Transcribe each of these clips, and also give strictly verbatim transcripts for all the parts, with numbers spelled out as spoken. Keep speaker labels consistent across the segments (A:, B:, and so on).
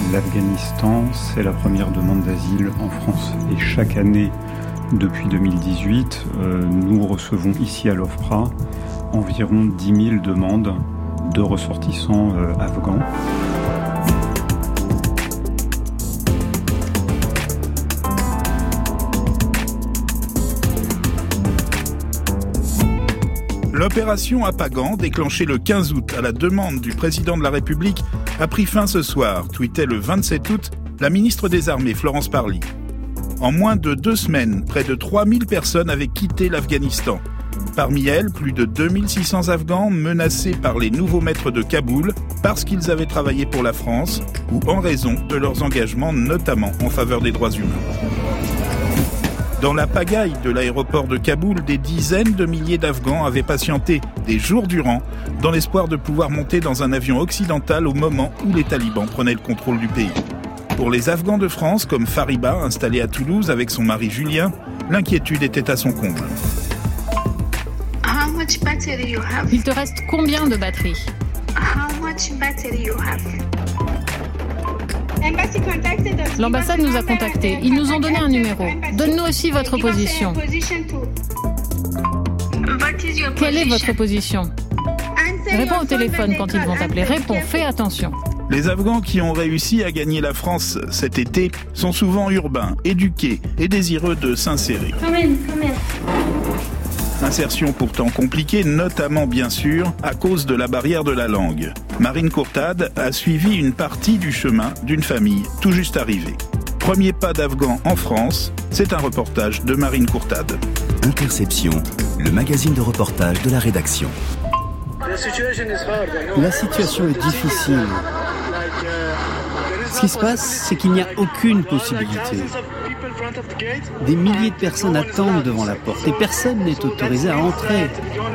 A: L'Afghanistan, c'est la première demande d'asile en France. Et chaque année, depuis deux mille dix-huit, euh, nous recevons ici à l'OFPRA environ dix mille demandes de ressortissants euh, afghans.
B: L'opération Apagan, déclenchée le quinze août à la demande du président de la République, a pris fin ce soir, tweetait le vingt-sept août la ministre des Armées, Florence Parly. En moins de deux semaines, près de trois mille personnes avaient quitté l'Afghanistan. Parmi elles, plus de deux mille six cents Afghans menacés par les nouveaux maîtres de Kaboul parce qu'ils avaient travaillé pour la France ou en raison de leurs engagements, notamment en faveur des droits humains. Dans la pagaille de l'aéroport de Kaboul, des dizaines de milliers d'Afghans avaient patienté des jours durant dans l'espoir de pouvoir monter dans un avion occidental au moment où les talibans prenaient le contrôle du pays. Pour les Afghans de France, comme Fariba, installée à Toulouse avec son mari Julien, l'inquiétude était à son comble.
C: Il te reste combien de batterie? L'ambassade nous a contactés. Ils nous ont donné un numéro. Donne-nous aussi votre position. Quelle est votre position? Réponds au téléphone quand ils vont t'appeler. Réponds, fais attention.
B: Les Afghans qui ont réussi à gagner la France cet été sont souvent urbains, éduqués et désireux de s'insérer. Insertion pourtant compliquée, notamment bien sûr à cause de la barrière de la langue. Marine Courtade a suivi une partie du chemin d'une famille tout juste arrivée. Premier pas d'Afghans en France, c'est un reportage de Marine Courtade.
D: Interception, le magazine de reportage de la rédaction.
E: La situation est difficile. Ce qui se passe, c'est qu'il n'y a aucune possibilité. Des milliers de personnes attendent devant la porte et personne n'est autorisé à entrer.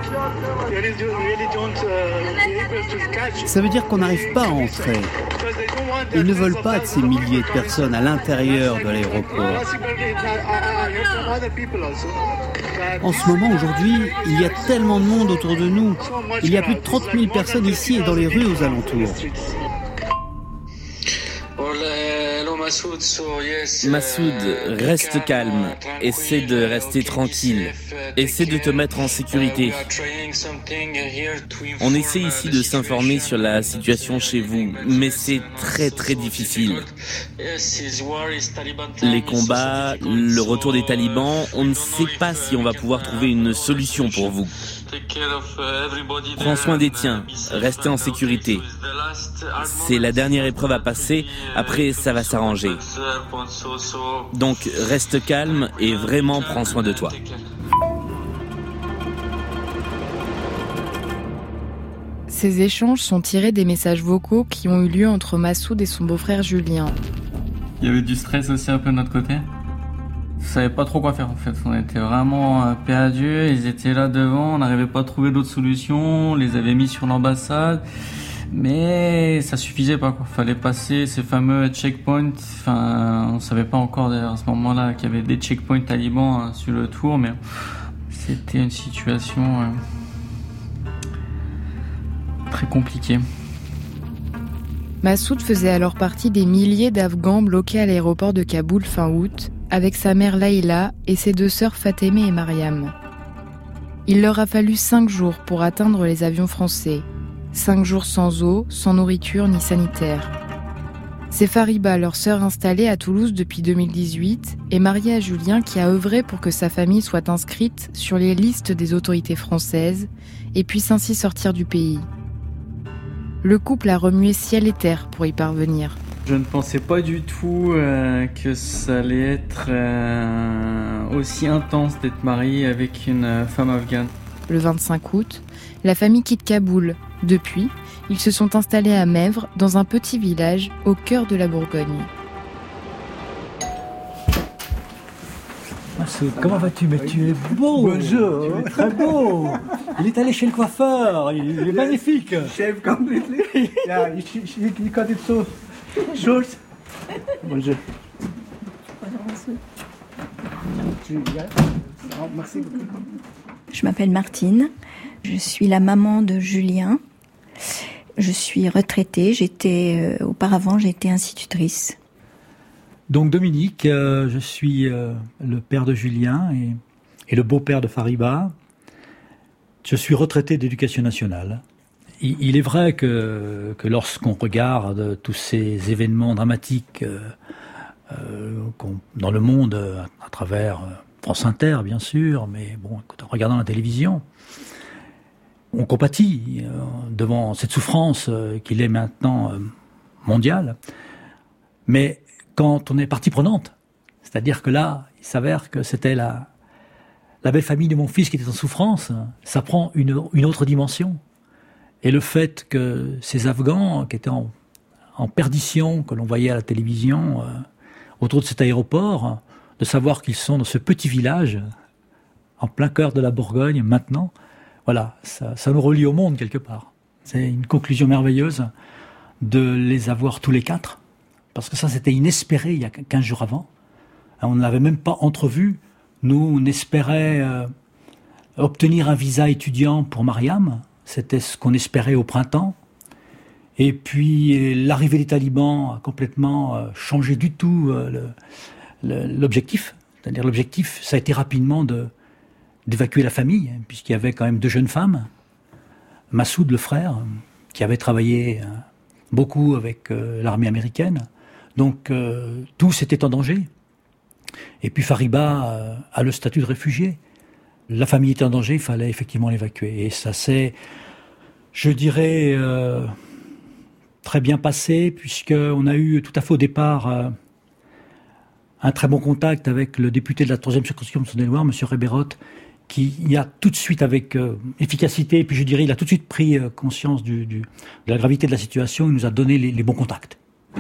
E: Ça veut dire qu'on n'arrive pas à entrer. Ils ne veulent pas de ces milliers de personnes à l'intérieur de l'aéroport. En ce moment, aujourd'hui, il y a tellement de monde autour de nous. Il y a plus de trente mille personnes ici et dans les rues aux alentours.
F: Massoud, reste calme, essaie de rester tranquille, essaie de te mettre en sécurité. On essaie ici de s'informer sur la situation chez vous, mais c'est très très difficile. Les combats, le retour des talibans, on ne sait pas si on va pouvoir trouver une solution pour vous. Prends soin des tiens, restez en sécurité. C'est la dernière épreuve à passer, après ça va s'arranger. Donc reste calme et vraiment prends soin de toi.
G: Ces échanges sont tirés des messages vocaux qui ont eu lieu entre Massoud et son beau-frère Julien.
H: Il y avait du stress aussi un peu de notre côté. On savait pas trop quoi faire en fait, on était vraiment perdus, ils étaient là devant, on n'arrivait pas à trouver d'autres solutions, on les avait mis sur l'ambassade, mais ça suffisait pas quoi, fallait passer ces fameux checkpoints, enfin on savait pas encore d'ailleurs à ce moment-là qu'il y avait des checkpoints talibans hein, sur le tour, mais c'était une situation euh, très compliquée.
G: Massoud faisait alors partie des milliers d'Afghans bloqués à l'aéroport de Kaboul fin août, avec sa mère Laïla et ses deux sœurs Fatemeh et Mariam. Il leur a fallu cinq jours pour atteindre les avions français. Cinq jours sans eau, sans nourriture ni sanitaire. C'est Fariba, leur sœur installée à Toulouse depuis deux mille dix-huit, et mariée à Julien qui a œuvré pour que sa famille soit inscrite sur les listes des autorités françaises et puisse ainsi sortir du pays. Le couple a remué ciel et terre pour y parvenir.
H: Je ne pensais pas du tout euh, que ça allait être euh, aussi intense d'être marié avec une euh, femme afghane.
G: Le vingt-cinq août, la famille quitte Kaboul. Depuis, ils se sont installés à Mèvres, dans un petit village au cœur de la Bourgogne.
I: Massoud, comment vas-tu? Mais tu es beau. Bonjour. Tu es très beau. Il est allé chez le coiffeur. Il, il est magnifique.
J: Shave completely.
I: Yeah, you, you, you cut it so short. Bonjour.
J: Merci beaucoup.
K: Je m'appelle Martine. Je suis la maman de Julien. Je suis retraitée. J'étais, euh, auparavant, j'étais institutrice.
I: Donc Dominique, euh, je suis euh, le père de Julien et, et le beau-père de Fariba. Je suis retraité d'éducation nationale. Il, il est vrai que, que lorsqu'on regarde tous ces événements dramatiques euh, euh, dans le monde, à, à travers France Inter bien sûr, mais bon, en regardant la télévision, on compatit euh, devant cette souffrance euh, qu'il est maintenant euh, mondiale. Mais quand on est partie prenante, c'est-à-dire que là, il s'avère que c'était la, la belle famille de mon fils qui était en souffrance, ça prend une, une autre dimension. Et le fait que ces Afghans qui étaient en, en perdition, que l'on voyait à la télévision, euh, autour de cet aéroport, de savoir qu'ils sont dans ce petit village, en plein cœur de la Bourgogne, maintenant, voilà, ça, ça nous relie au monde quelque part. C'est une conclusion merveilleuse de les avoir tous les quatre. Parce que ça, c'était inespéré il y a quinze jours avant. On ne l'avait même pas entrevu. Nous, on espérait euh, obtenir un visa étudiant pour Mariam. C'était ce qu'on espérait au printemps. Et puis, l'arrivée des talibans a complètement euh, changé du tout euh, le, le, l'objectif. C'est-à-dire, l'objectif, ça a été rapidement de, d'évacuer la famille, puisqu'il y avait quand même deux jeunes femmes. Massoud, le frère, qui avait travaillé euh, beaucoup avec euh, l'armée américaine. Donc, euh, tous étaient en danger. Et puis Fariba euh, a le statut de réfugié. La famille était en danger, il fallait effectivement l'évacuer. Et ça s'est, je dirais, euh, très bien passé, puisqu'on a eu tout à fait au départ euh, un très bon contact avec le député de la troisième circonscription de Saône-et-Loire, M. Réberot, qui y a tout de suite, avec euh, efficacité, et puis je dirais, il a tout de suite pris euh, conscience du, du, de la gravité de la situation, il nous a donné les, les bons contacts.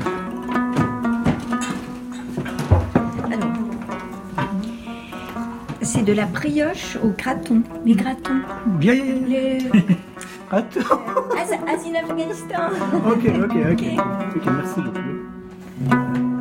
K: C'est de la brioche au graton. Les gratons.
I: Bien.
K: Les...
I: Attends.
K: Ah, c'est ah, c'est l'Afghanistan.
I: Ok, ok, ok. Ok, merci beaucoup.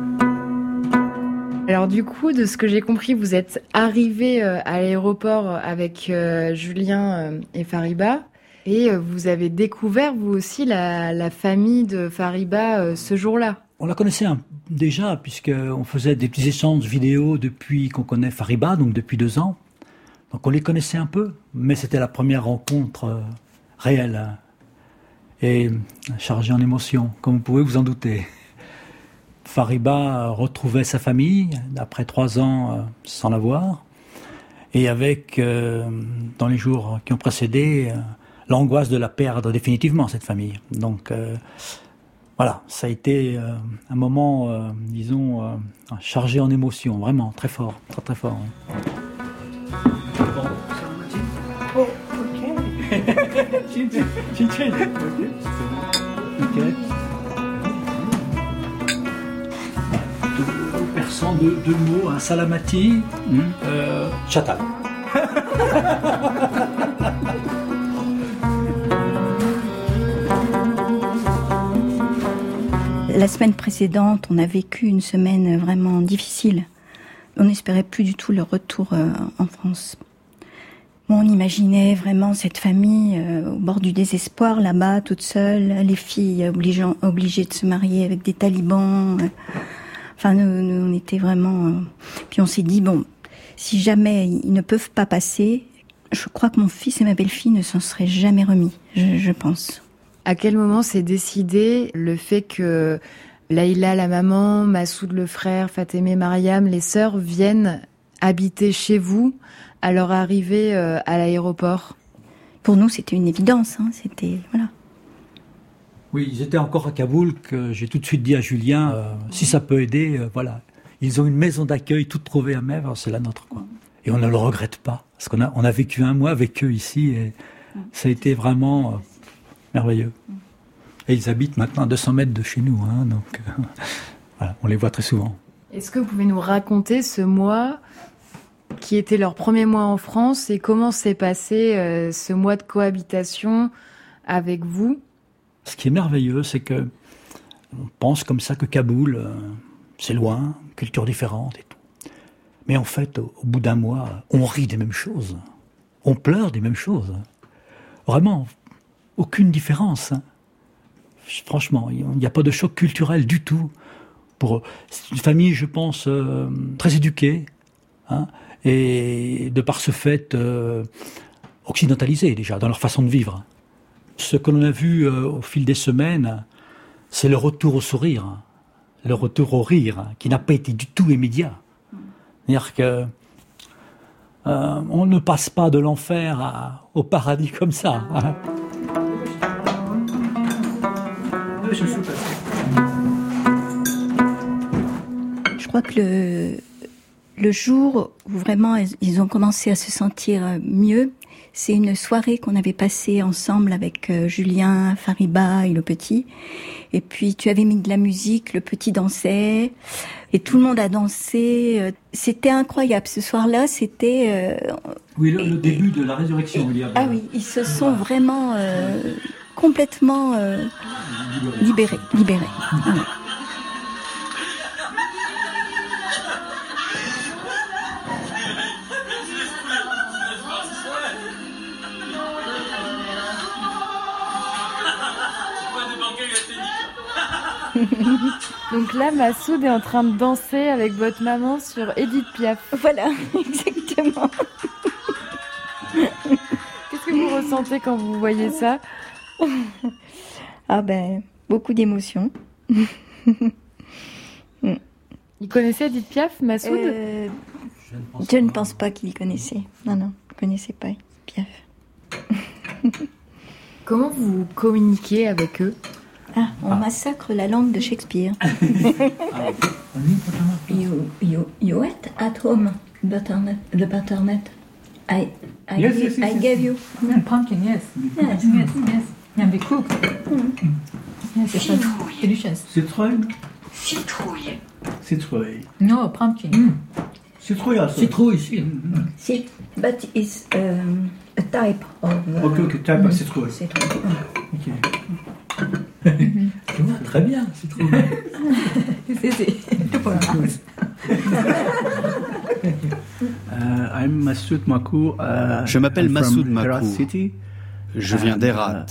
G: Alors du coup, de ce que j'ai compris, vous êtes arrivé euh, à l'aéroport avec euh, Julien euh, et Fariba. Et euh, vous avez découvert, vous aussi, la, la famille de Fariba euh, ce jour-là.
I: On la connaissait un, déjà, puisqu'on faisait des petits échanges vidéo depuis qu'on connaît Fariba, donc depuis deux ans. Donc on les connaissait un peu, mais c'était la première rencontre euh, réelle hein, et chargée en émotions, comme vous pouvez vous en douter. Fariba retrouvait sa famille après trois ans euh, sans la voir, et avec, euh, dans les jours qui ont précédé, euh, l'angoisse de la perdre définitivement, cette famille. Donc... Euh, Voilà, ça a été euh, un moment, euh, disons, euh, chargé en émotions, vraiment, très fort, très très fort.
J: Oh, ok.
I: Ok. Persan de deux mots, un salamati, mm. euh, chatal.
K: La semaine précédente, on a vécu une semaine vraiment difficile. On n'espérait plus du tout le retour euh, en France. Bon, on imaginait vraiment cette famille euh, au bord du désespoir, là-bas, toute seule, les filles obligeant, obligées de se marier avec des talibans. Euh. Enfin, nous, nous, on était vraiment... Euh... Puis on s'est dit, bon, si jamais ils ne peuvent pas passer, je crois que mon fils et ma belle-fille ne s'en seraient jamais remis, je, je pense.
G: À quel moment s'est décidé le fait que Laïla, la maman, Massoud, le frère, Fatemeh, Mariam, les sœurs, viennent habiter chez vous à leur arrivée euh, à l'aéroport?
K: Pour nous, c'était une évidence. Hein, c'était voilà.
I: Oui, ils étaient encore à Kaboul que j'ai tout de suite dit à Julien, euh, si ça peut aider, euh, voilà. Ils ont une maison d'accueil toute trouvée à Mèvres, c'est la nôtre, quoi. Et on ne le regrette pas, parce qu'on a, on a vécu un mois avec eux ici, et ça a été vraiment... Euh, merveilleux. Et ils habitent maintenant à deux cents mètres de chez nous, hein, donc euh, voilà, on les voit très souvent.
G: Est-ce que vous pouvez nous raconter ce mois qui était leur premier mois en France et comment s'est passé euh, ce mois de cohabitation avec vous?
I: Ce qui est merveilleux, c'est que on pense comme ça que Kaboul, euh, c'est loin, culture différente et tout. Mais en fait, au, au bout d'un mois, on rit des mêmes choses, on pleure des mêmes choses. Vraiment. Aucune différence. franchement, il n'y a pas de choc culturel du tout. Pour, c'est une famille, je pense, euh, très éduquée, hein, et de par ce fait, euh, occidentalisée déjà, dans leur façon de vivre. Ce que l'on a vu euh, au fil des semaines, c'est le retour au sourire, le retour au rire, qui n'a pas été du tout immédiat. C'est-à-dire que euh, on ne passe pas de l'enfer à, au paradis comme ça. Hein.
K: Je crois que le, le jour où vraiment ils ont commencé à se sentir mieux, c'est une soirée qu'on avait passée ensemble avec Julien, Fariba et le petit. Et puis tu avais mis de la musique, le petit dansait, et tout le monde a dansé. C'était incroyable. Ce soir-là, c'était... Euh,
I: oui, le, le début de la résurrection.
K: Et, ah oui, ils se sont vraiment euh, complètement euh, libérés. libérés. Ah, ouais.
G: Donc là, Massoud est en train de danser avec votre maman sur Edith Piaf.
K: Voilà, exactement.
G: Qu'est-ce que vous ressentez quand vous voyez ça?
K: Ah ben, beaucoup d'émotions.
G: Il connaissait Edith Piaf, Massoud?
K: euh, Je ne pense pas qu'il connaissait. Non, non, il ne connaissait pas Edith Piaf.
G: Comment vous communiquez avec eux?
K: Ah, on ah. massacre la langue de Shakespeare. you, you, you ate at home butternut, the butternut. I, I,
J: yes,
K: give,
J: yes, yes,
K: I
J: yes.
K: gave you.
J: Yeah, pumpkin, yes.
K: Yes,
J: yes, yes. Yeah, be cooked. Mm. Yes,
L: Citrouille.
J: Delicious.
I: Citrouille.
L: Citrouille.
I: Citrouille.
J: No, pumpkin.
I: Mm. Citrouille, also.
E: Citrouille, si.
I: Mm.
K: Si, but it's um, a type of... Uh,
I: ok, ok, type
K: mm.
I: of citrouille.
K: Citrouille.
I: Ok.
E: Mm-hmm. Je vois très bien, citrouille.
J: Si, si.
M: Uh, I'm Massoud Makou. Uh, Je m'appelle Massoud Makou. Je viens d'Herat.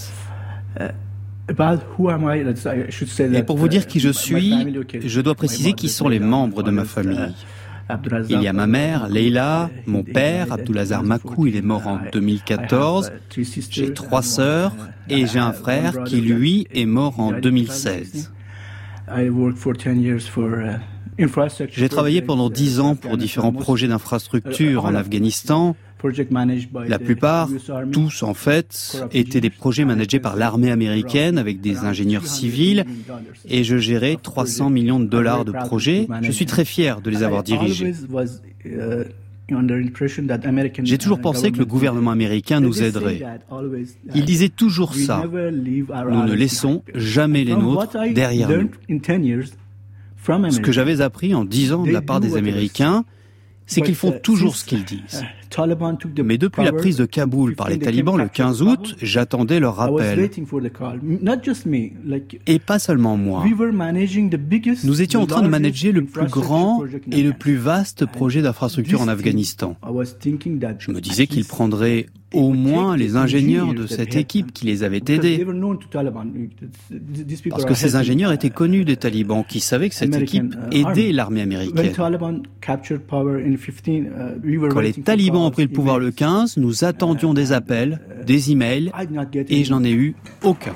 M: Et pour vous dire qui je suis, je dois préciser qui sont les membres de ma famille. Il y a ma mère, Leila, mon père, Abdulazar Makou, il est mort en deux mille quatorze. J'ai trois sœurs et j'ai un frère qui, lui, est mort en deux mille seize. J'ai travaillé pendant dix ans pour différents projets d'infrastructure en Afghanistan. La plupart, tous en fait, étaient des projets managés par l'armée américaine avec des ingénieurs civils et je gérais trois cents millions de dollars de projets. Je suis très fier de les avoir dirigés. J'ai toujours pensé que le gouvernement américain nous aiderait. Il disait toujours ça. Nous ne laissons jamais les nôtres derrière nous. Ce que j'avais appris en dix ans de la part des Américains, c'est qu'ils font toujours ce qu'ils disent. Mais depuis la prise de Kaboul par les talibans le quinze août, j'attendais leur appel. Et pas seulement moi. Nous étions en train de manager le plus grand et le plus vaste projet d'infrastructure en Afghanistan. Je me disais qu'ils prendraient au moins les ingénieurs de cette équipe qui les avaient aidés. Parce que ces ingénieurs étaient connus des talibans, qui savaient que cette équipe aidait l'armée américaine. Quand les talibans ont pris le pouvoir le quinze, nous attendions des appels, des emails, et je n'en ai eu aucun.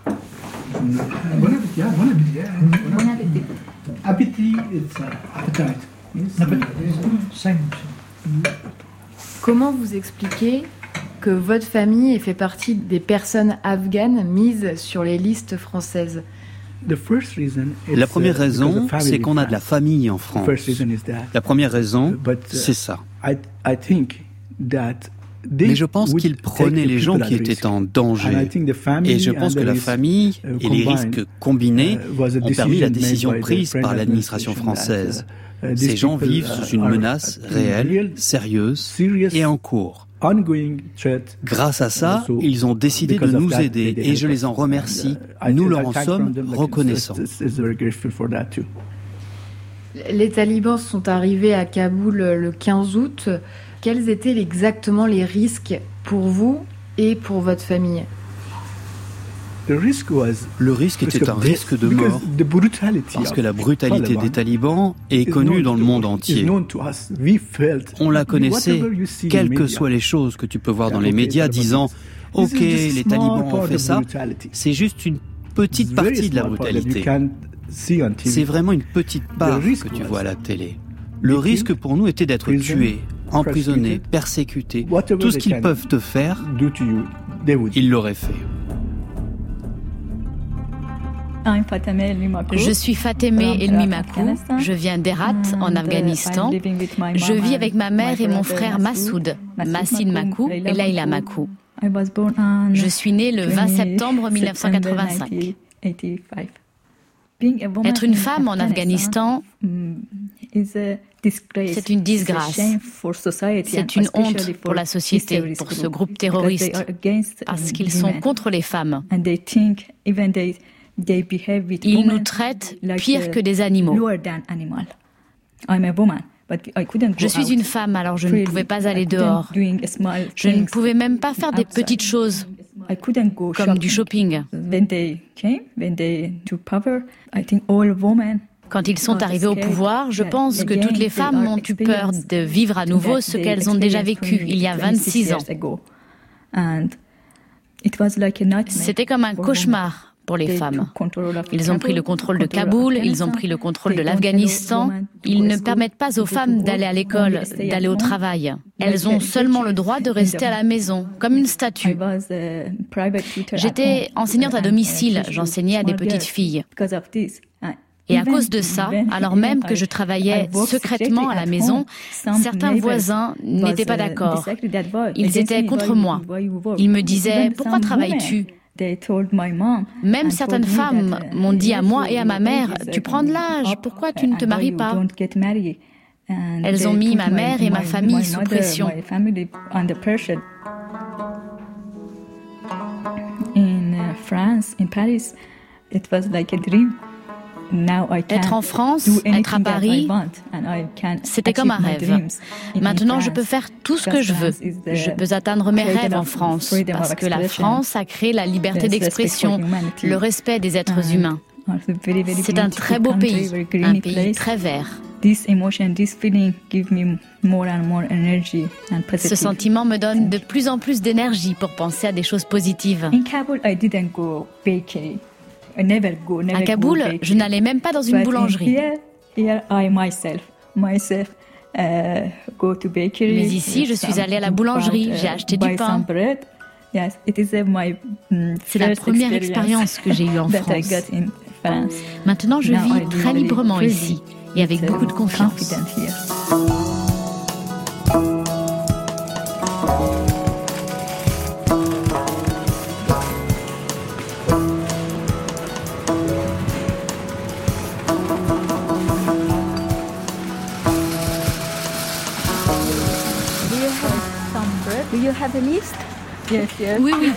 G: Comment vous expliquez que votre famille ait fait partie des personnes afghanes mises sur les listes françaises?
M: La première raison, c'est qu'on a de la famille en France. La première raison, c'est ça. Mais je pense qu'ils prenaient les gens qui étaient en danger. Et je pense que la famille et les risques combinés ont permis la décision prise par l'administration française. Ces gens vivent sous une menace réelle, sérieuse et en cours. Grâce à ça, ils ont décidé de nous aider et je les en remercie. Nous leur en sommes reconnaissants.
G: Les talibans sont arrivés à Kaboul le quinze août. Quels étaient exactement les risques pour vous et pour votre famille?
M: Le risque était un risque de mort, parce que la brutalité des talibans est connue dans le monde entier. On la connaissait, quelles que soient les choses que tu peux voir dans les médias disant « Ok, les talibans ont fait ça », c'est juste une petite partie de la brutalité. C'est vraiment une petite part que tu vois à la télé. Le risque pour nous était d'être tués, emprisonnés, persécutés. Tout ce qu'ils peuvent te faire, ils l'auraient fait.
C: Je suis Fatemeh Elmimakou, je viens d'Herat, en Afghanistan. Je vis avec ma mère et mon frère Massoud, Massin Makou et Laila Makou. Je suis née le vingt septembre mille neuf cent quatre-vingt-cinq. Être une femme en Afghanistan, c'est une disgrâce. C'est une honte pour la société, pour ce groupe terroriste, parce qu'ils sont contre les femmes. Ils nous traitent pire que des animaux. Je suis une femme, alors je ne pouvais pas aller dehors. Je ne pouvais même pas faire des petites choses, comme du shopping. Quand ils sont arrivés au pouvoir, je pense que toutes les femmes ont eu peur de vivre à nouveau ce qu'elles ont déjà vécu il y a vingt-six ans. C'était comme un cauchemar pour les femmes. Ils ont pris le contrôle de Kaboul, ils ont pris le contrôle de l'Afghanistan. Ils ne permettent pas aux femmes d'aller à l'école, d'aller au travail. Elles ont seulement le droit de rester à la maison, comme une statue. J'étais enseignante à domicile, j'enseignais à des petites filles. Et à cause de ça, alors même que je travaillais secrètement à la maison, certains voisins n'étaient pas d'accord. Ils étaient contre moi. Ils me disaient « Pourquoi travailles-tu » Même certaines femmes m'ont dit à moi et à ma mère « Tu prends de l'âge, pourquoi tu ne te maries pas ?» Elles ont mis ma mère et ma famille sous pression. Être en France, être à Paris, c'était comme un rêve. Maintenant, je peux faire tout ce que je veux. Je peux atteindre mes rêves en France, parce que la France a créé la liberté d'expression, le respect des êtres humains. C'est un très beau pays, un pays très vert. Ce sentiment me donne de plus en plus d'énergie pour penser à des choses positives. À Kaboul, je n'allais même pas dans une boulangerie. Mais ici, je suis allée à la boulangerie, j'ai acheté du pain. C'est la première expérience que j'ai eue en France. Maintenant, je vis très librement ici et avec beaucoup de confiance.
L: Do you have a list?
C: Yes, yes. Oui, oui.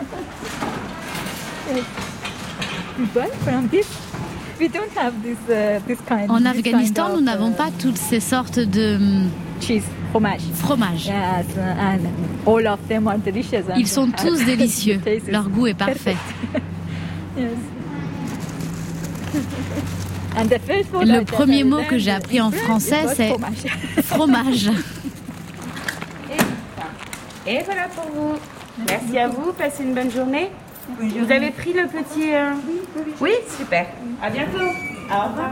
C: En Afghanistan, nous n'avons pas toutes ces sortes de
L: cheese, fromage.
C: Fromage.
L: Yes, and all of them are delicious.
C: Ils sont tous délicieux. Leur goût est parfait.
L: Yes.
C: Le premier mot que j'ai appris en français, c'est fromage.
N: Et voilà pour vous. Merci à vous. Passez une bonne journée. Vous avez pris le petit... Euh... Oui, super. À bientôt. Au revoir.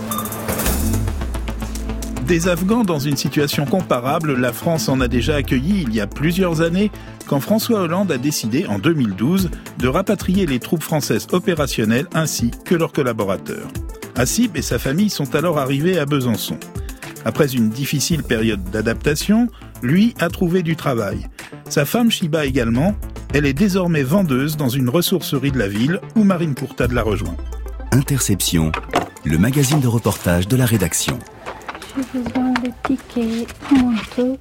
B: Des Afghans dans une situation comparable, la France en a déjà accueilli il y a plusieurs années, quand François Hollande a décidé, en deux mille douze, de rapatrier les troupes françaises opérationnelles ainsi que leurs collaborateurs. Hassib et sa famille sont alors arrivés à Besançon. Après une difficile période d'adaptation, lui a trouvé du travail. Sa femme Shiba également, elle est désormais vendeuse dans une ressourcerie de la ville où Marine Pourtade l'a rejoint.
D: Interception, le magazine de reportage de la rédaction.
L: J'ai besoin de tickets, manteau.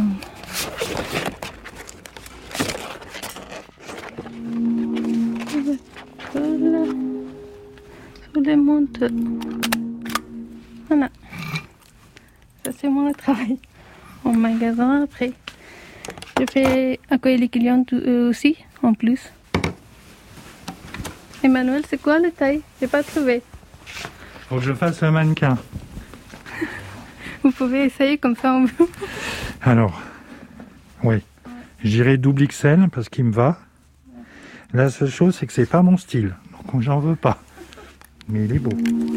L: Sur les manteaux. Voilà. Ça, c'est mon travail en magasin. Après, je fais accueillir les clients aussi, en plus. Emmanuel, c'est quoi le taille? J'ai pas trouvé.
I: Faut que je fasse un mannequin.
L: Vous pouvez essayer comme ça. On...
I: Alors, oui. J'irai double X L parce qu'il me va. La seule chose, c'est que c'est pas mon style. Donc j'en veux pas. Mais il est beau.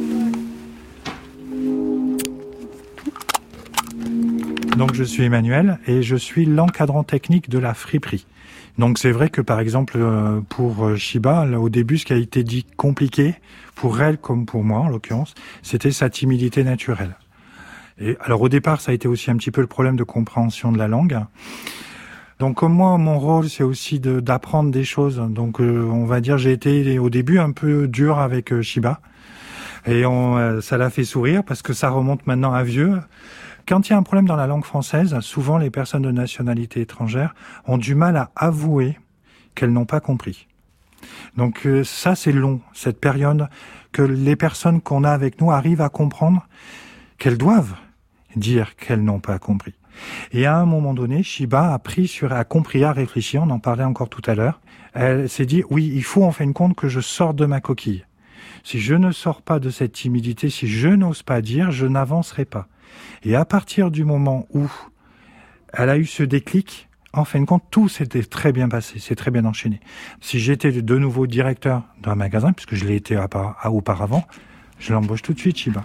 I: Donc je suis Emmanuel et je suis l'encadrant technique de la friperie. Donc c'est vrai que par exemple pour Shiba, là, au début ce qui a été dit compliqué, pour elle comme pour moi en l'occurrence, c'était sa timidité naturelle. Et alors au départ ça a été aussi un petit peu le problème de compréhension de la langue. Donc comme moi mon rôle c'est aussi de, d'apprendre des choses. Donc euh, on va dire j'ai été au début un peu dur avec euh, Shiba et on, euh, ça l'a fait sourire parce que ça remonte maintenant à vieux. Quand il y a un problème dans la langue française, souvent les personnes de nationalité étrangère ont du mal à avouer qu'elles n'ont pas compris. Donc euh, ça c'est long, cette période que les personnes qu'on a avec nous arrivent à comprendre qu'elles doivent dire qu'elles n'ont pas compris. Et à un moment donné, Shiba a pris sur, a compris, a réfléchi, on en parlait encore tout à l'heure. Elle s'est dit, oui, il faut en fin de compte que je sorte de ma coquille. Si je ne sors pas de cette timidité, si je n'ose pas dire, je n'avancerai pas. Et à partir du moment où elle a eu ce déclic, en fin de compte, tout s'était très bien passé, c'est très bien enchaîné. Si j'étais de nouveau directeur d'un magasin, puisque je l'ai été auparavant, je l'embauche tout de suite, Shiba.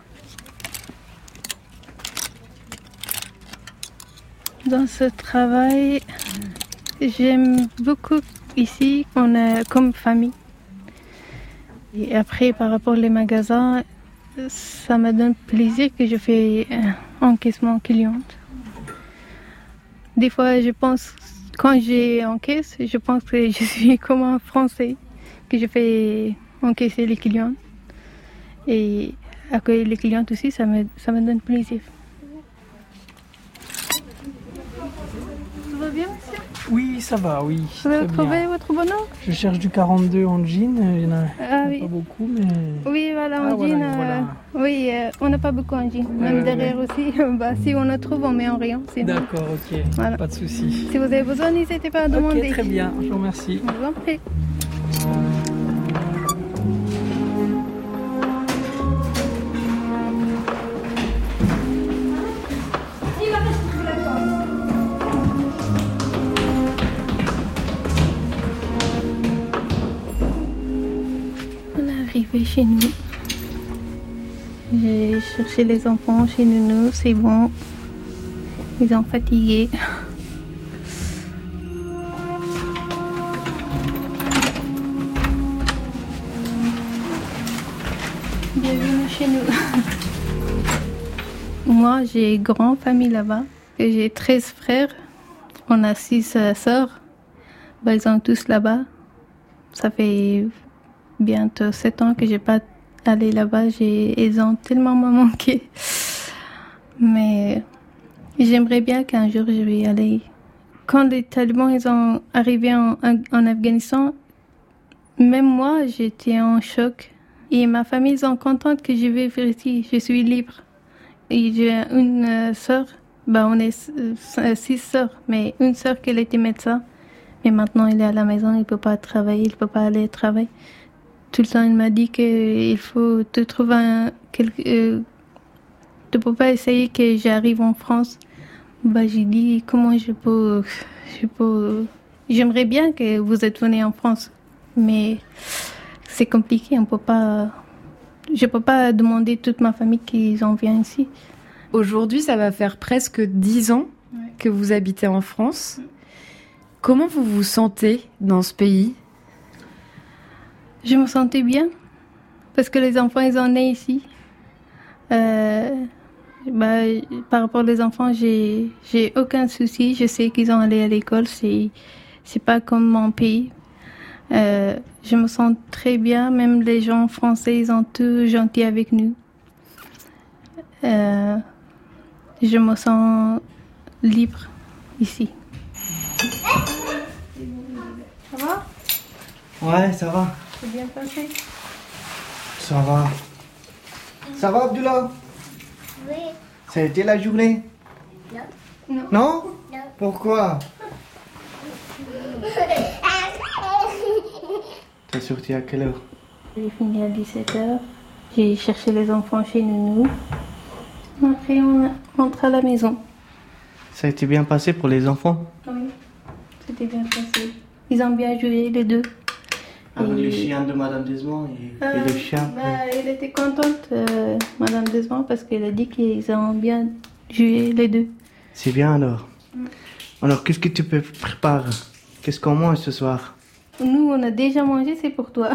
L: Dans ce travail, j'aime beaucoup ici qu'on est comme famille. Et après, par rapport aux magasins, ça me donne plaisir que je fais encaissement client. Des fois, je pense, quand j'encaisse, je pense que je suis comme un Français, que je fais encaisser les clients. Et accueillir les clients aussi, ça me, ça me donne plaisir. Tout va bien, monsieur?
O: Oui, ça va, oui.
L: Vous avez trouvé votre bonheur?
O: Je cherche du quarante-deux en jean, il n'y en a,
L: ah, oui.
O: pas beaucoup, mais...
L: Oui, voilà, en
O: ah,
L: jean,
O: voilà,
L: euh,
O: voilà.
L: oui, euh, on n'a pas beaucoup en jean. Même
O: ouais,
L: derrière
O: ouais.
L: aussi, bah, si on en trouve, on met en rayon.
O: D'accord, ok, voilà. Pas de souci.
L: Si vous avez besoin, n'hésitez pas à demander.
O: Ok, très bien, je vous remercie.
L: Je vous en prie. Arrivé chez nous. J'ai cherché les enfants chez nous, c'est bon. Ils sont fatigués. Bienvenue chez nous. Moi, j'ai une grande famille là-bas. J'ai treize frères. On a six sœurs. Bah, ils sont tous là-bas. Ça fait bientôt sept ans que j'ai pas allé là-bas. J'ai, ils ont tellement manqué. Mais j'aimerais bien qu'un jour je vais y aller. Quand les talibans ils ont arrivé en, en Afghanistan, même moi j'étais en choc. Et ma famille ils sont contente que je vais faire ici. Je suis libre. Et j'ai une euh, sœur. Bah, on est euh, six sœurs, mais une sœur qui était médecin. Mais maintenant il est à la maison, il peut pas travailler, il peut pas aller travailler. Tout le temps, il m'a dit qu'il faut te trouver un... Quelque, euh, tu ne peux pas essayer que j'arrive en France. Bah, j'ai dit, comment je peux... Je peux j'aimerais bien que vous êtes venu en France. Mais c'est compliqué, on peut pas... Je ne peux pas demander toute ma famille qu'ils en viennent ici.
G: Aujourd'hui, ça va faire presque dix ans ouais. que vous habitez en France. Comment vous vous sentez dans ce pays ?
L: Je me sentais bien, parce que les enfants, ils sont nés ici. Euh, bah, par rapport aux enfants, j'ai, j'ai aucun souci. Je sais qu'ils ont allé à l'école, c'est, c'est pas comme mon pays. Euh, je me sens très bien, même les gens français, ils sont tous gentils avec nous. Euh, je me sens libre ici. Ça va ?
O: Ouais, ça va.
L: C'est bien passé?
O: Ça va. Ça va, Abdullah?
P: Oui.
O: Ça a été la journée?
P: Non.
O: Non?
P: Non.
O: Pourquoi? T'es sorti à quelle heure?
L: J'ai fini à dix-sept heures. J'ai cherché les enfants chez Nounou. Après, on rentre à la maison.
O: Ça a été bien passé pour les enfants?
L: Oui, c'était bien passé. Ils ont bien joué, les deux.
O: Avec et... les chiens de Madame Desmond et, euh, et les chiens.
L: Bah, elle était contente, euh, Madame Desmond, parce qu'elle a dit qu'ils ont bien joué, les deux.
O: C'est bien alors. Mm. Alors, qu'est-ce que tu peux préparer? Qu'est-ce qu'on mange ce soir?
L: Nous, on a déjà mangé, c'est pour toi.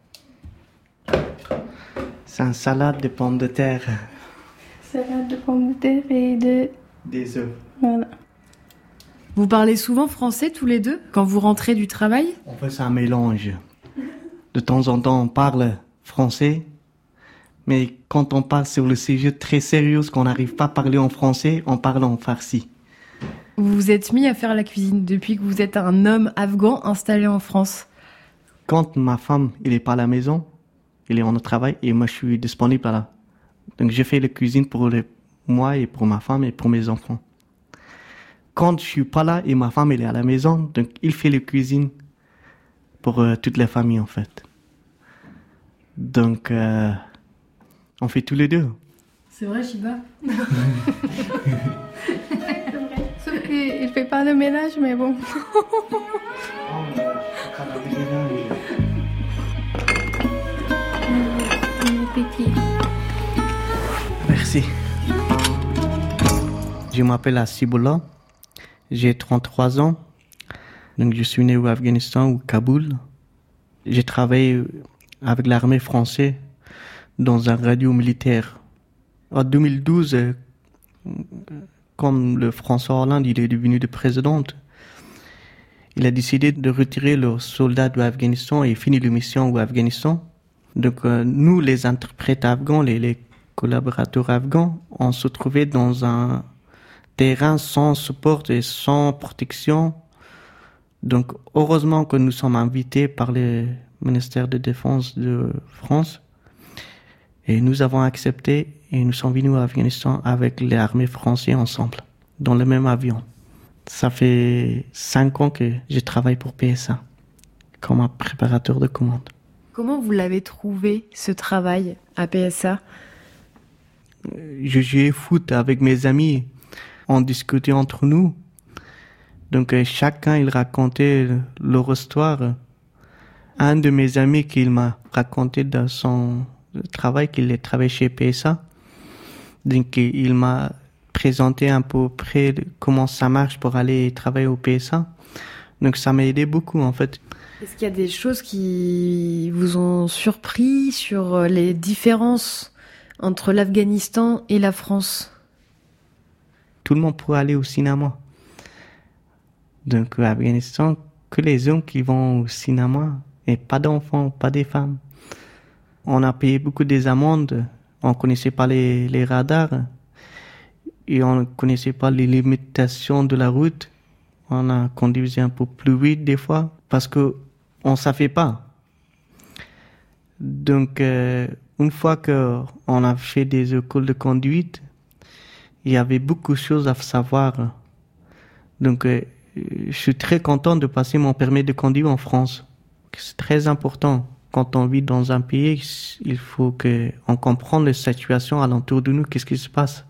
O: C'est une salade de pommes de terre.
L: Salade de pommes de terre et de...
O: des œufs.
L: Voilà.
G: Vous parlez souvent français tous les deux quand vous rentrez du travail?
O: En fait, c'est un mélange. De temps en temps, on parle français, mais quand on parle sur le sujet très sérieux, qu'on n'arrive pas à parler en français, on parle en farsi.
G: Vous vous êtes mis à faire la cuisine depuis que vous êtes un homme afghan installé en France?
O: Quand ma femme, elle est pas à la maison, elle est en travail et moi je suis disponible là. Donc je fais la cuisine pour les, moi et pour ma femme et pour mes enfants. Quand je suis pas là et ma femme elle est à la maison, donc il fait la cuisine pour euh, toute la famille en fait. Donc euh, on fait tous les deux.
G: C'est vrai, Shiba?
L: Sauf qu'il fait pas le ménage, mais bon.
O: Merci. Je m'appelle Asiboula. J'ai trente-trois ans. Donc je suis né au Afghanistan, au Kaboul. J'ai travaillé avec l'armée française dans un radio militaire. En deux mille douze, comme le François Hollande il est devenu le président, il a décidé de retirer les soldats de l'Afghanistan et finir la mission au Afghanistan. Donc euh, nous, les interprètes afghans, les, les collaborateurs afghans, on se trouvait dans un terrain sans support et sans protection. Donc heureusement que nous sommes invités par le ministère de Défense de France et nous avons accepté et nous sommes venus au Afghanistan avec l'armée française ensemble, dans le même avion. Ça fait cinq ans que je travaille pour P S A comme un préparateur de commandes.
G: Comment vous l'avez trouvé, ce travail à P S A?
O: Je jouais foot avec mes amis, on discutait entre nous. Donc chacun il racontait leur histoire. Un de mes amis qui m'a raconté de son travail qu'il a travaillé chez P S A. Donc il m'a présenté à peu près comment ça marche pour aller travailler au P S A. Donc ça m'a aidé beaucoup en fait.
G: Est-ce qu'il y a des choses qui vous ont surpris sur les différences entre l'Afghanistan et la France?
O: Tout le monde pourrait aller au cinéma. Donc, l'Afghanistan, que les hommes qui vont au cinéma, et pas d'enfants, pas des femmes. On a payé beaucoup des amendes, on ne connaissait pas les, les radars, et on ne connaissait pas les limitations de la route. On a conduit un peu plus vite des fois, parce que on ne savait pas. Donc, euh, une fois qu'on a fait des écoles de conduite, il y avait beaucoup de choses à savoir. Donc, euh, je suis très content de passer mon permis de conduire en France. C'est très important. Quand on vit dans un pays, il faut qu'on comprenne les situations alentour de nous, qu'est-ce qui se passe.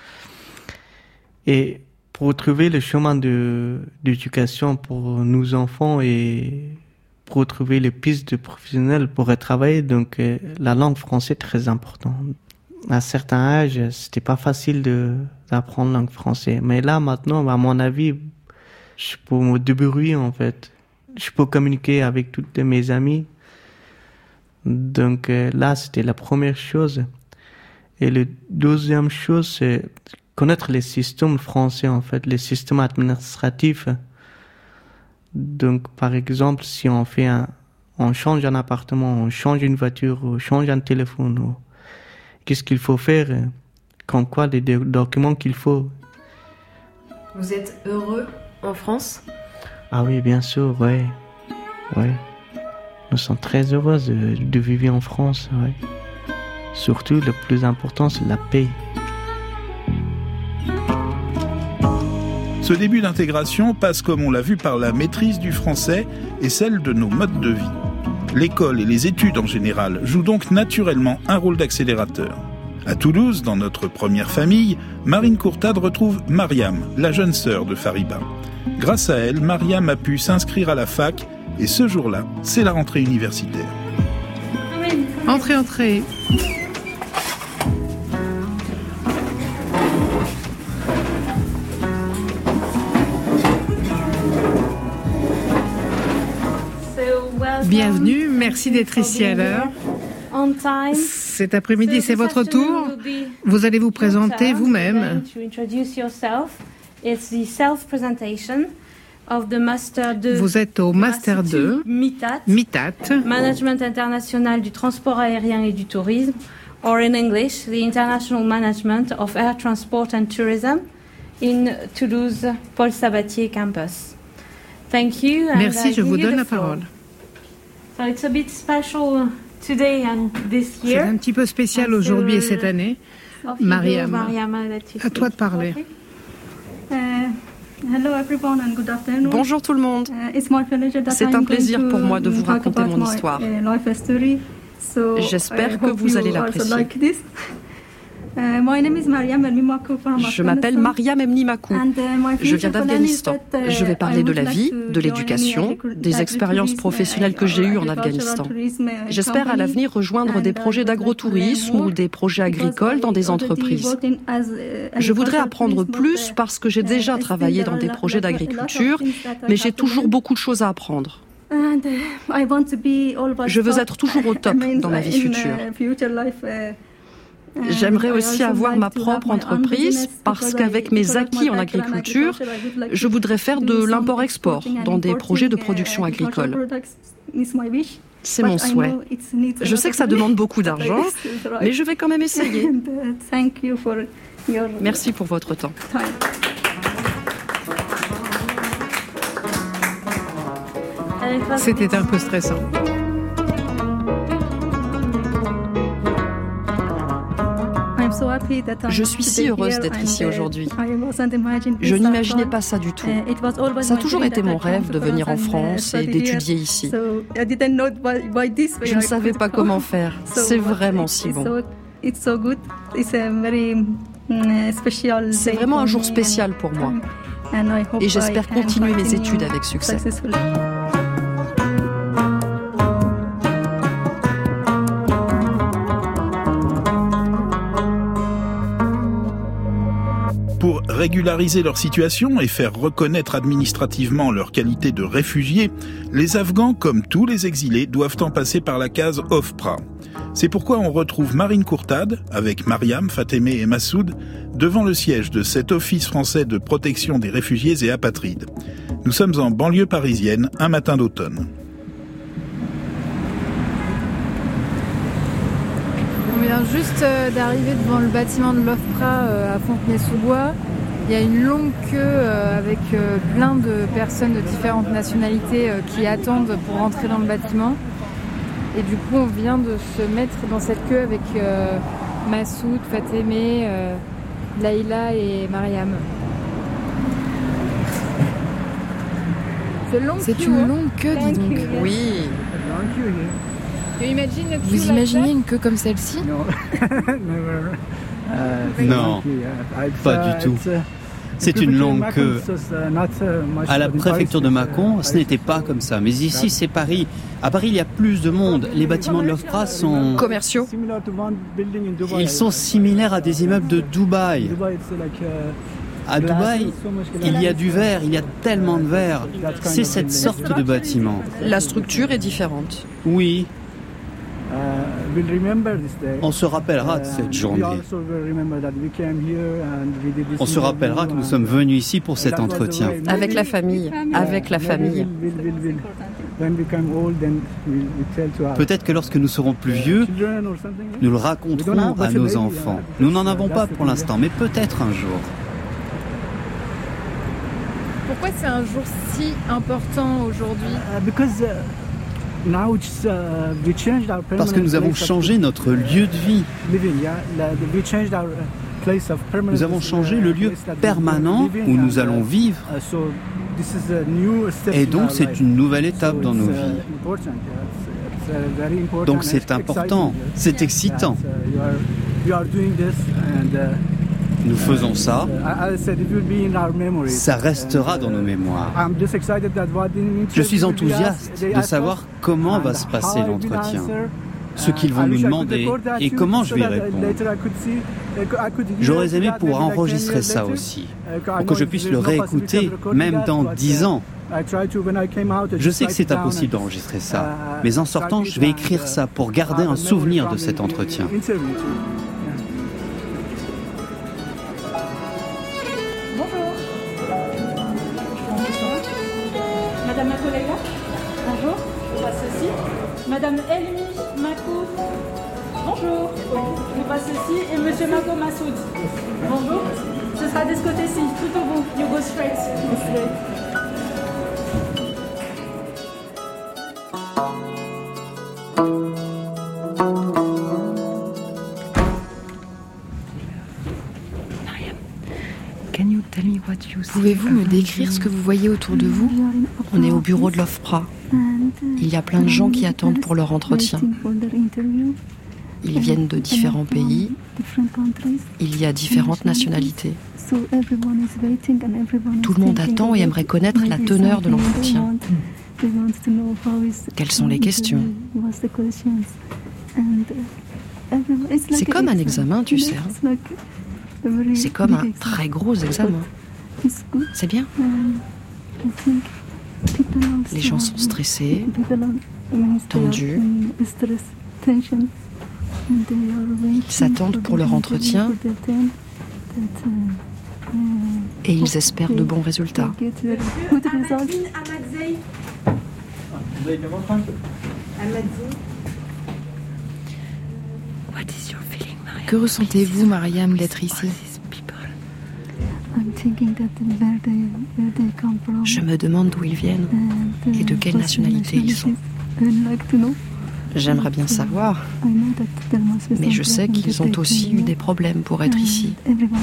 O: Et pour trouver le chemin de, d'éducation pour nos enfants et pour trouver les pistes de professionnels pour travailler, donc euh, la langue française est très importante. À certains âges, c'était pas facile de, d'apprendre la langue française. Mais là, maintenant, à mon avis, je peux me débrouiller, en fait. Je peux communiquer avec toutes mes amis. Donc euh, là, c'était la première chose. Et la deuxième chose, c'est connaître les systèmes français, en fait, les systèmes administratifs. Donc, par exemple, si on fait un, on change un appartement, on change une voiture, on change un téléphone, ou qu'est-ce qu'il faut faire, comme quoi les documents qu'il faut.
G: Vous êtes heureux en France?
O: Ah oui, bien sûr, ouais, ouais. Nous sommes très heureux de, de vivre en France, ouais. Surtout, le plus important, c'est la paix.
B: Ce début d'intégration passe, comme on l'a vu, par la maîtrise du français et celle de nos modes de vie. L'école et les études en général jouent donc naturellement un rôle d'accélérateur. À Toulouse, dans notre première famille, Marine Courtade retrouve Mariam, la jeune sœur de Fariba. Grâce à elle, Mariam a pu s'inscrire à la fac et ce jour-là, c'est la rentrée universitaire.
Q: Entrez, entrez. Bienvenue, merci d'être ici à l'heure. Cet après-midi, c'est votre tour. Vous allez vous présenter vous-même. Vous êtes au Master deux, MITAT,
R: Management international du transport aérien et du tourisme, or in English, the International Management of Air Transport and Tourism in Toulouse Paul Sabatier campus. Thank you.
Q: Merci, je vous donne la parole.
R: So it's a bit special today and this year.
Q: C'est un petit peu spécial aujourd'hui et cette année. Mariam,
R: Mariam,
Q: à toi de parler.
S: Uh, hello everyone and good afternoon.
T: Bonjour tout le monde. C'est un plaisir pour moi de vous raconter mon histoire. J'espère que vous allez l'apprécier. Je m'appelle Mariam Emnimakou. Je viens d'Afghanistan. Je vais parler de la vie, de l'éducation, des expériences professionnelles que j'ai eues en Afghanistan. J'espère à l'avenir rejoindre des projets d'agrotourisme ou des projets agricoles dans des entreprises. Je voudrais apprendre plus parce que j'ai déjà travaillé dans des projets d'agriculture, mais j'ai toujours beaucoup de choses à apprendre. Je veux être toujours au top dans ma vie future. J'aimerais aussi avoir ma propre entreprise parce qu'avec mes acquis en agriculture, je voudrais faire de l'import-export dans des projets de production agricole. C'est mon souhait. Je sais que ça demande beaucoup d'argent, mais je vais quand même essayer. Merci pour votre temps.
Q: C'était un peu stressant.
T: Je suis si heureuse d'être ici aujourd'hui. Je n'imaginais pas ça du tout. Ça a toujours été mon rêve de venir en France et d'étudier ici. Je ne savais pas comment faire. C'est vraiment si bon. C'est vraiment un jour spécial pour moi. Et j'espère continuer mes études avec succès.
B: Pour régulariser leur situation et faire reconnaître administrativement leur qualité de réfugiés, les Afghans, comme tous les exilés, doivent en passer par la case OFPRA. C'est pourquoi on retrouve Marine Courtade, avec Mariam, Fatemeh et Massoud, devant le siège de cet Office français de protection des réfugiés et apatrides. Nous sommes en banlieue parisienne, un matin d'automne.
G: On vient juste d'arriver devant le bâtiment de l'OFPRA à Fontenay-sous-Bois. Il y a une longue queue avec plein de personnes de différentes nationalités qui attendent pour rentrer dans le bâtiment. Et du coup, on vient de se mettre dans cette queue avec Massoud, Fatemeh, Laïla et Mariam. C'est, long C'est queue, une hein. longue queue, dis donc.
T: Oui.
G: Vous imaginez une queue comme celle-ci?
M: Non, pas du tout. C'est une longue queue. À la préfecture de Mâcon, ce n'était pas comme ça. Mais ici, c'est Paris. À Paris, il y a plus de monde. Les bâtiments de l'OFPRA sont...
T: commerciaux.
M: Ils sont similaires à des immeubles de Dubaï. À Dubaï, il y a du verre, il y a tellement de verre. C'est cette sorte de bâtiment.
T: La structure est différente.
M: Oui. On se rappellera de cette journée. On se rappellera que nous sommes venus ici pour cet entretien.
T: Avec la famille, avec la famille.
M: Peut-être que lorsque nous serons plus vieux, nous le raconterons à nos enfants. Nous n'en avons pas pour l'instant, mais peut-être un jour.
G: Pourquoi c'est un jour si important aujourd'hui ?
M: Parce que nous avons changé notre lieu de vie. Nous avons changé le lieu permanent où nous allons vivre. Et donc c'est une nouvelle étape dans nos vies. Donc c'est important, c'est excitant. Nous faisons ça, ça restera dans nos mémoires. Je suis enthousiaste de savoir comment va se passer l'entretien, ce qu'ils vont nous demander et comment je vais répondre. J'aurais aimé pouvoir enregistrer ça aussi, pour que je puisse le réécouter, même dans dix ans. Je sais que c'est impossible d'enregistrer ça, mais en sortant, je vais écrire ça pour garder un souvenir de cet entretien.
N: Madame Makou Leïla, bonjour, je passe ceci. Madame Elmi Makou, bonjour, je passe ceci. Et Monsieur Makou Massoud, bonjour. Ce sera de ce côté-ci, tout au bout. You go straight. Go straight.
G: Pouvez-vous me décrire ce que vous voyez autour de vous?
T: On est au bureau de l'OFPRA. Il y a plein de gens qui attendent pour leur entretien. Ils viennent de différents pays. Il y a différentes nationalités. Tout le monde attend et aimerait connaître la teneur de l'entretien. Quelles sont les questions? C'est comme un examen, tu sais. Hein. C'est comme un très gros examen. C'est bien. Les gens sont stressés, tendus. Ils s'attendent pour leur entretien et ils espèrent de bons résultats.
G: Que ressentez-vous, Mariam, d'être ici?
T: Je me demande d'où ils viennent et de quelle nationalité ils sont. J'aimerais bien savoir, mais je sais qu'ils ont aussi eu des problèmes pour être ici.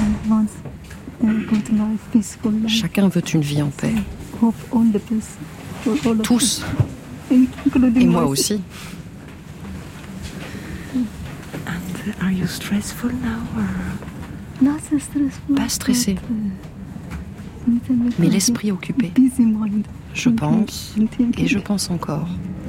T: Chacun veut une vie en paix. Tous. Et moi aussi. Pas stressé, mais l'esprit occupé. Je pense et je pense encore.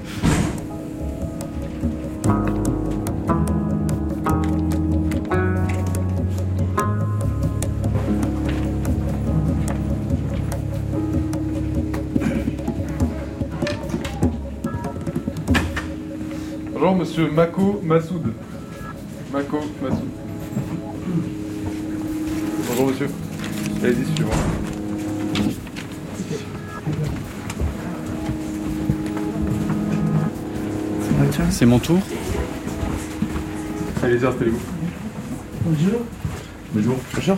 U: Bonjour, monsieur Makou Massoud. Makou Massoud. Bonjour, monsieur. Allez-y, suivant.
M: C'est mon tour.
U: Allez-y, installez-vous. Bonjour. Bonjour. Bonjour.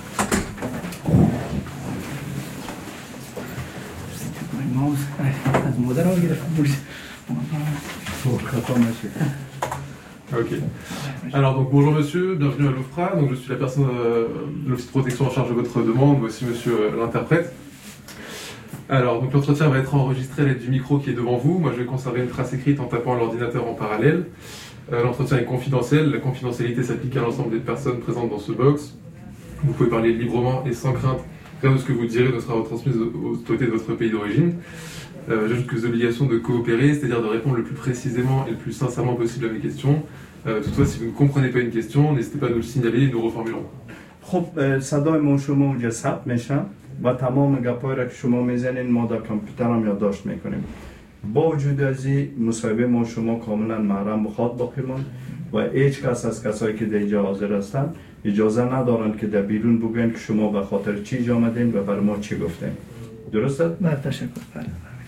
U: Ok. Alors donc bonjour monsieur, bienvenue à l'OFPRA. Donc je suis la personne euh, de l'office de protection en charge de votre demande, voici monsieur euh, l'interprète. Alors donc l'entretien va être enregistré à l'aide du micro qui est devant vous. Moi je vais conserver une trace écrite en tapant à l'ordinateur en parallèle. Euh, l'entretien est confidentiel, la confidentialité s'applique à l'ensemble des personnes présentes dans ce box. Vous pouvez parler librement et sans crainte. Rien de ce que vous direz ne sera retransmis aux autorités de votre pays d'origine. Euh, J'ajoute que les obligations de coopérer, c'est-à-dire de répondre le plus précisément et le plus sincèrement possible à mes questions. Euh, toutefois, si vous ne comprenez pas une question, n'hésitez pas à nous le signaler et nous reformulerons.
V: خب صدای ما شما اونجا ثبت میشه و تمام گپایی را که شما میزنین ما در کامپیوترم یادداشت میکنیم. با وجود از این مصاحبه ما شما کاملا محرم بخواد باقیمون و هیچ کس از کسایی که در اینجا حاضر هستن اجازه ندارن که در بیرون بگوین که شما به خاطر چی اینجا آمدین و برای ما چی گفتین. درسته؟
W: بله تشکر. بله.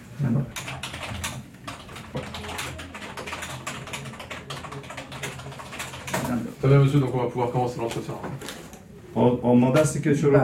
U: Très bien monsieur, donc on va pouvoir commencer l'entretien.
V: En mandat, c'est quelque chose.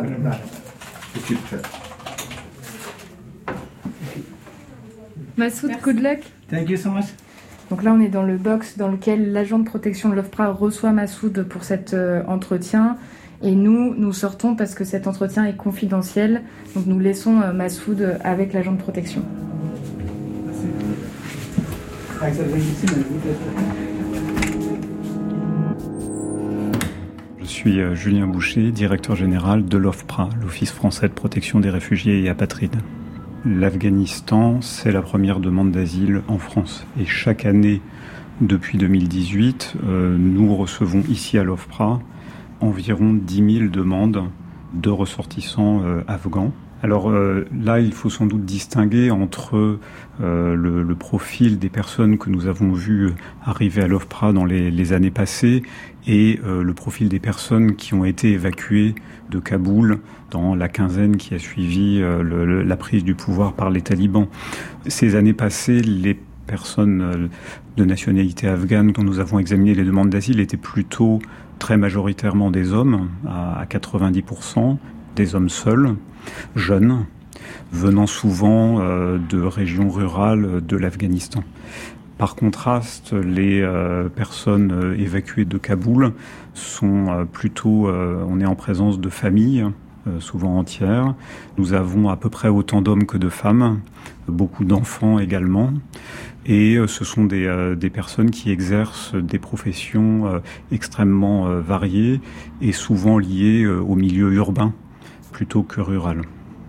G: Massoud, good luck.
W: Thank you so much.
G: Donc là, on est dans le box dans lequel l'agent de protection de l'OFPRA reçoit Massoud pour cet euh, entretien. Et nous, nous sortons parce que cet entretien est confidentiel. Donc nous laissons euh, Massoud avec l'agent de protection.
A: Je suis Julien Boucher, directeur général de l'OFPRA, l'Office français de protection des réfugiés et apatrides. L'Afghanistan, c'est la première demande d'asile en France. Et chaque année, depuis deux mille dix-huit, euh, nous recevons ici à l'OFPRA environ dix mille demandes de ressortissants euh, afghans. Alors euh, là, il faut sans doute distinguer entre euh, le, le profil des personnes que nous avons vues arriver à l'OFPRA dans les, les années passées et euh, le profil des personnes qui ont été évacuées de Kaboul dans la quinzaine qui a suivi euh, le, le, la prise du pouvoir par les talibans. Ces années passées, les personnes de nationalité afghane dont nous avons examiné les demandes d'asile étaient plutôt très majoritairement des hommes, à quatre-vingt-dix pour cent, des hommes seuls, jeunes, venant souvent euh, de régions rurales de l'Afghanistan. Par contraste, les euh, personnes euh, évacuées de Kaboul sont euh, plutôt, euh, on est en présence de familles, euh, souvent entières. Nous avons à peu près autant d'hommes que de femmes, beaucoup d'enfants également. Et euh, ce sont des, euh, des personnes qui exercent des professions euh, extrêmement euh, variées et souvent liées euh, au milieu urbain plutôt que rural.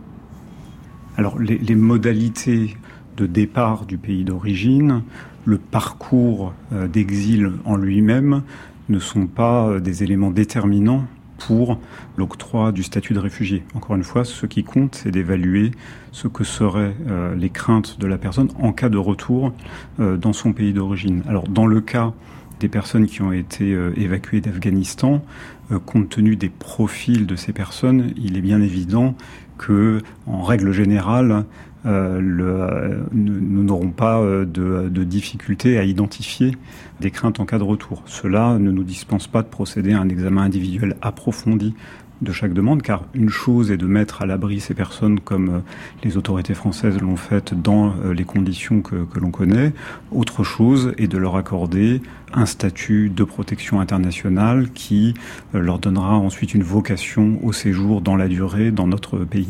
A: Alors les, les modalités de départ du pays d'origine, le parcours euh, d'exil en lui-même ne sont pas euh, des éléments déterminants pour l'octroi du statut de réfugié. Encore une fois, ce qui compte, c'est d'évaluer ce que seraient euh, les craintes de la personne en cas de retour euh, dans son pays d'origine. Alors, dans le cas des personnes qui ont été euh, évacuées d'Afghanistan, euh, compte tenu des profils de ces personnes, il est bien évident que, en règle générale, Euh, le, euh, nous n'aurons pas euh, de, de difficulté à identifier des craintes en cas de retour. Cela ne nous dispense pas de procéder à un examen individuel approfondi de chaque demande, car une chose est de mettre à l'abri ces personnes comme euh, les autorités françaises l'ont fait dans euh, les conditions que, que l'on connaît. Autre chose est de leur accorder un statut de protection internationale qui euh, leur donnera ensuite une vocation au séjour dans la durée dans notre pays.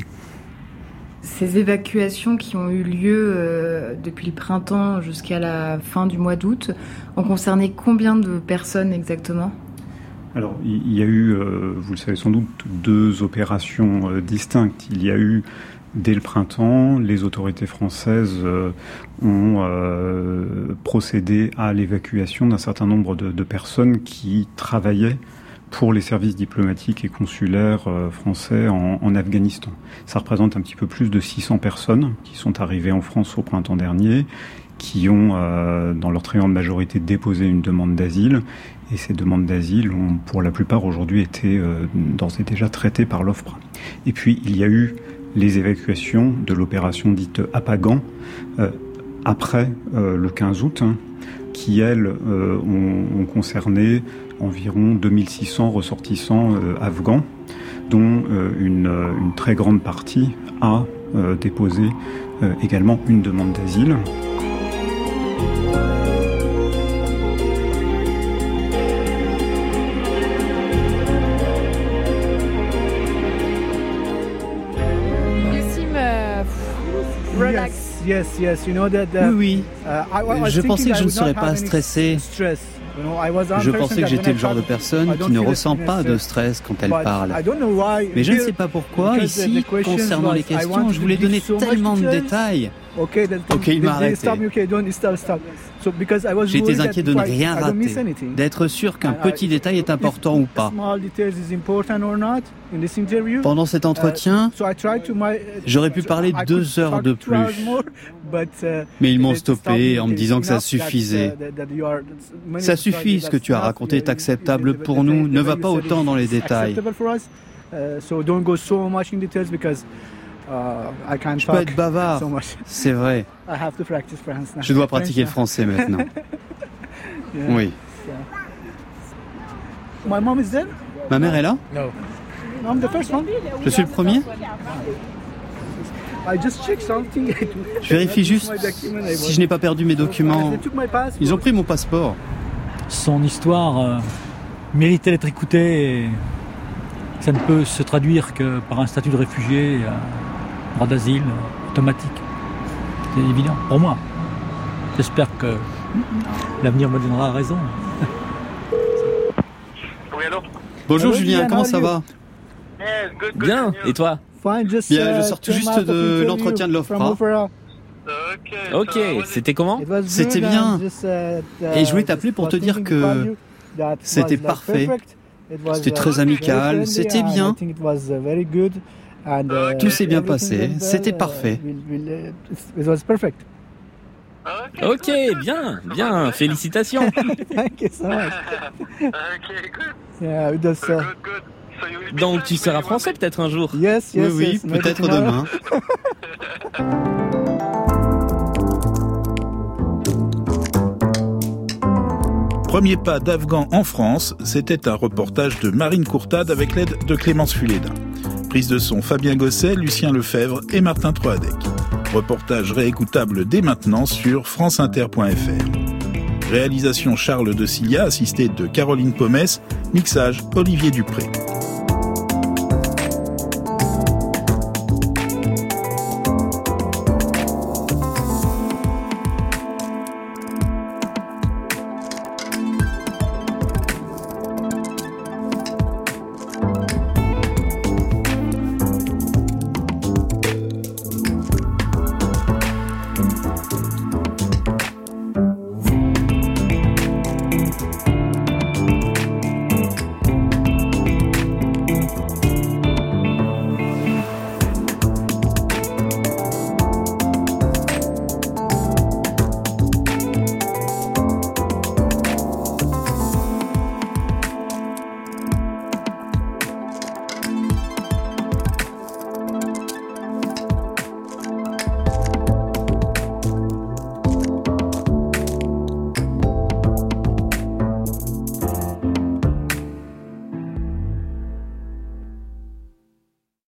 G: Ces évacuations qui ont eu lieu euh, depuis le printemps jusqu'à la fin du mois d'août ont concerné combien de personnes exactement ?
A: Alors, il y a eu, euh, vous le savez sans doute, deux opérations euh, distinctes. Il y a eu, dès le printemps, les autorités françaises euh, ont euh, procédé à l'évacuation d'un certain nombre de, de personnes qui travaillaient pour les services diplomatiques et consulaires euh, français en, en Afghanistan. Ça représente un petit peu plus de six cents personnes qui sont arrivées en France au printemps dernier, qui ont, euh, dans leur très grande majorité, déposé une demande d'asile. Et ces demandes d'asile ont, pour la plupart, aujourd'hui été euh, d'ores et déjà traitées par l'OFPRA. Et puis, il y a eu les évacuations de l'opération dite Apagan, euh, après euh, le quinze août, hein, qui, elles, euh, ont, ont concerné environ deux mille six cents ressortissants euh, afghans, dont euh, une, une très grande partie a euh, déposé euh, également une demande d'asile.
M: Yes, yes, you know that, uh, oui, oui. Je pensais que je ne serais pas stressé. Je pensais que j'étais le genre de personne qui ne ressent pas de stress quand elle parle. Mais je ne sais pas pourquoi, ici, concernant les questions, je voulais donner tellement de détails. Ok, il m'a arrêté. J'étais inquiet de ne rien rater, d'être sûr qu'un petit détail est important ou pas. Pendant cet entretien, j'aurais pu parler deux heures de plus. Mais ils m'ont stoppé en me disant que ça suffisait. Ça suffit, ce que tu as raconté est acceptable pour nous. Ne va pas autant dans les détails. Je peux être bavard, c'est vrai. Je dois pratiquer le français maintenant. Oui. Ma mère est là ? Je suis le premier ? Je vérifie juste si je n'ai pas perdu mes documents. Ils ont pris mon passeport.
I: Son histoire euh, méritait d'être écoutée et ça ne peut se traduire que par un statut de réfugié, un droit d'asile automatique. C'est évident, pour moi. J'espère que L'avenir me donnera raison.
F: Oui, allô ?
M: Bonjour Julien, comment ça va ?
H: Bien, et toi ?
M: Bien, je sors tout juste de l'entretien de l'OFPRA.
H: Ok, c'était comment ?
M: C'était bien. Et je voulais t'appeler pour te dire que c'était parfait. C'était très amical, c'était bien. Tout s'est bien passé, c'était parfait.
H: Ok, bien, bien, félicitations. Donc tu seras français peut-être un jour ?
M: Oui, oui, peut-être demain.
B: Premier pas d'Afghan en France, c'était un reportage de Marine Courtade avec l'aide de Clémence Fulédin. Prise de son Fabien Gosset, Lucien Lefebvre et Martin Troadec. Reportage réécoutable dès maintenant sur franceinter point f r. Réalisation Charles de Cilia, assisté de Caroline Pomès. Mixage Olivier Dupré.